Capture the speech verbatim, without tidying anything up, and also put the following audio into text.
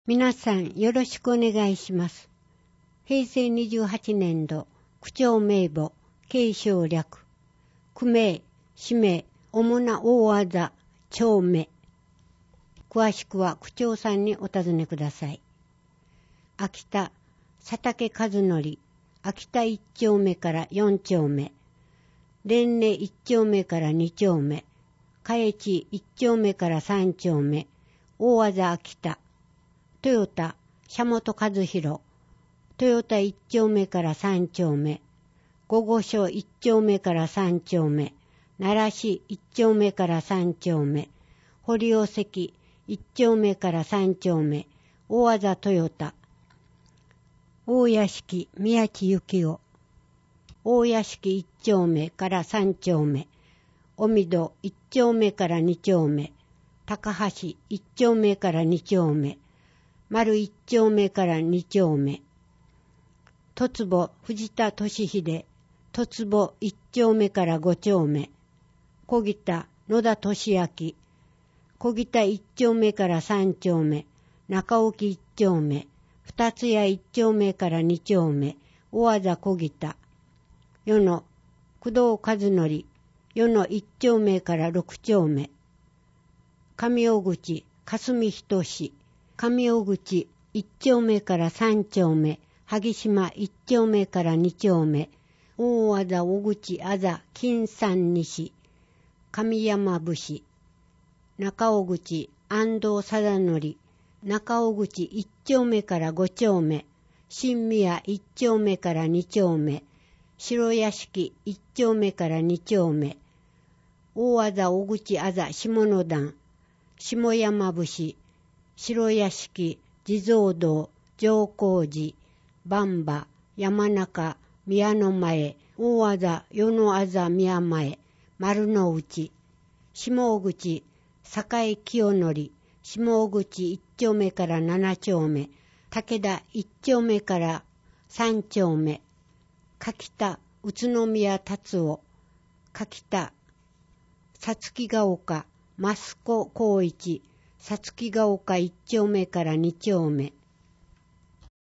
皆さんよろしくお願いします。へいせいにじゅうはちねんど、区長名簿、継承略、区名、氏名、主な大技、町名。詳しくは区長さんにお尋ねください。秋田、佐竹和則、秋田一丁目から四丁目、蓮根一丁目から二丁目、嘉越一丁目から三丁目、大技秋田、トヨタ、社本和弘、トヨタ一丁目から三丁目、御御所一丁目から三丁目、奈良市一丁目から三丁目、堀尾関一丁目から三丁目、大技トヨタ、大屋敷宮地幸夫、大屋敷一丁目から三丁目、御戸一丁目から二丁目、高橋一丁目から二丁目、丸一丁目から二丁目、戸坪藤田俊秀、戸坪一丁目から五丁目、小北野田俊明、小北一丁目から三丁目、中沖一丁目、二つ谷一丁目から二丁目、大技小北、与野工藤和則、与野一丁目から六丁目、上尾口霞仁志、上尾口一丁目から三丁目、萩島一丁目から二丁目、大和田小口あざ金山西、上山伏、中尾口安藤貞則、中尾口一丁目から五丁目、新宮一丁目から二丁目、白屋敷一丁目から二丁目、大和田小口あざ下野段、下山伏、白屋敷、地蔵堂、上高寺、番場、山中、宮の前、大和田、与野あざ宮前、丸の内、下口、堺清則、下口一丁目から七丁目、武田一丁目から三丁目、柿田、宇都宮達夫、柿田、さつきが丘、益子光一、さつきが丘一丁目から二丁目、